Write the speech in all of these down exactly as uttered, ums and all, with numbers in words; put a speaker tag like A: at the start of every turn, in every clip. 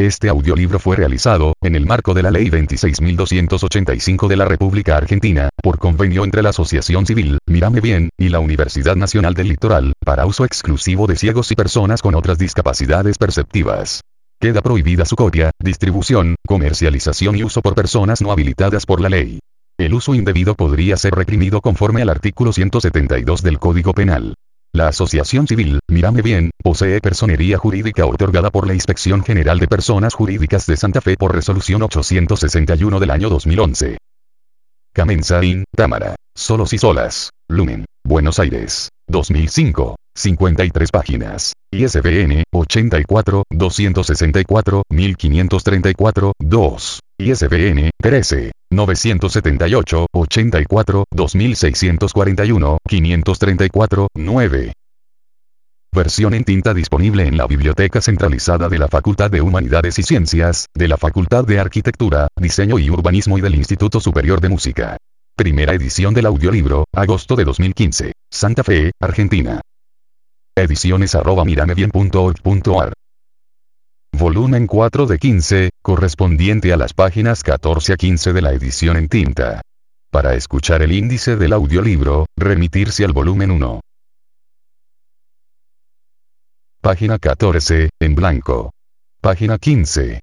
A: Este audiolibro fue realizado, en el marco de la Ley veintiséis mil doscientos ochenta y cinco de la República Argentina, por convenio entre la Asociación Civil, Mírame Bien, y la Universidad Nacional del Litoral, para uso exclusivo de ciegos y personas con otras discapacidades perceptivas. Queda prohibida su copia, distribución, comercialización y uso por personas no habilitadas por la ley. El uso indebido podría ser reprimido conforme al artículo ciento setenta y dos del Código Penal. La Asociación Civil, Mírame Bien, posee personería jurídica otorgada por la Inspección General de Personas Jurídicas de Santa Fe por resolución ochocientos sesenta y uno del año dos mil once. Camenza in, Támara, Solos y Solas, Lumen, Buenos Aires, dos mil cinco, cincuenta y tres páginas, I S B N, ochenta y cuatro, doscientos sesenta y cuatro, mil quinientos treinta y cuatro, dos, I S B N, trece, novecientos setenta y ocho, ochenta y cuatro, dos mil seiscientos cuarenta y uno, quinientos treinta y cuatro, nueve. Versión en tinta disponible en la Biblioteca Centralizada de la Facultad de Humanidades y Ciencias, de la Facultad de Arquitectura, Diseño y Urbanismo y del Instituto Superior de Música. Primera edición del audiolibro, agosto de dos mil quince, Santa Fe, Argentina. Ediciones arroba miramebien punto org punto ar. Volumen cuatro de quince, correspondiente a las páginas catorce a quince de la edición en tinta. Para escuchar el índice del audiolibro, remitirse al volumen uno. Página catorce, en blanco. Página quince.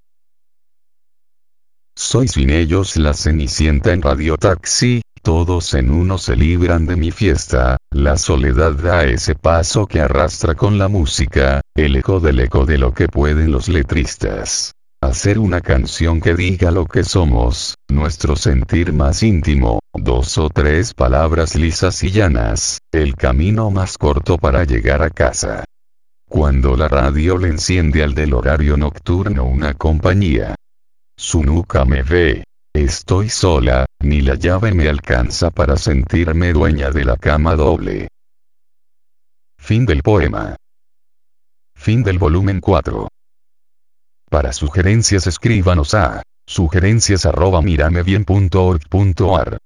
A: Soy sin ellos la Cenicienta en Radio Taxi, todos en uno se libran de mi fiesta, la soledad da ese paso que arrastra con la música, el eco del eco de lo que pueden los letristas. Hacer una canción que diga lo que somos, nuestro sentir más íntimo, dos o tres palabras lisas y llanas, el camino más corto para llegar a casa. Cuando la radio le enciende al del horario nocturno una compañía. Su nuca me ve. Estoy sola, ni la llave me alcanza para sentirme dueña de la cama doble. Fin del poema. Fin del volumen cuatro. Para sugerencias escríbanos a sugerencias arroba miramebien punto org punto ar.